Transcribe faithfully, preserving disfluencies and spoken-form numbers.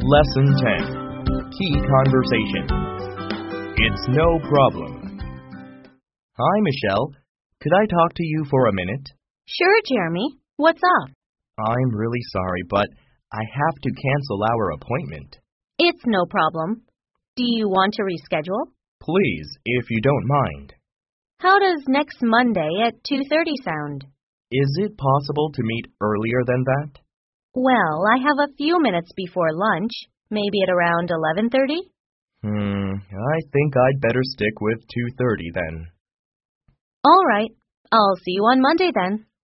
Lesson ten. Key Conversation. It's no problem. Hi, Michelle. Could I talk to you for a minute? Sure, Jeremy. What's up? I'm really sorry, but I have to cancel our appointment. It's no problem. Do you want to reschedule? Please, if you don't mind. How does next Monday at two thirty sound? Is it possible to meet earlier than that? Well, I have a few minutes before lunch. Maybe at around eleven thirty? Hmm, I think I'd better stick with two thirty then. All right. I'll see you on Monday then.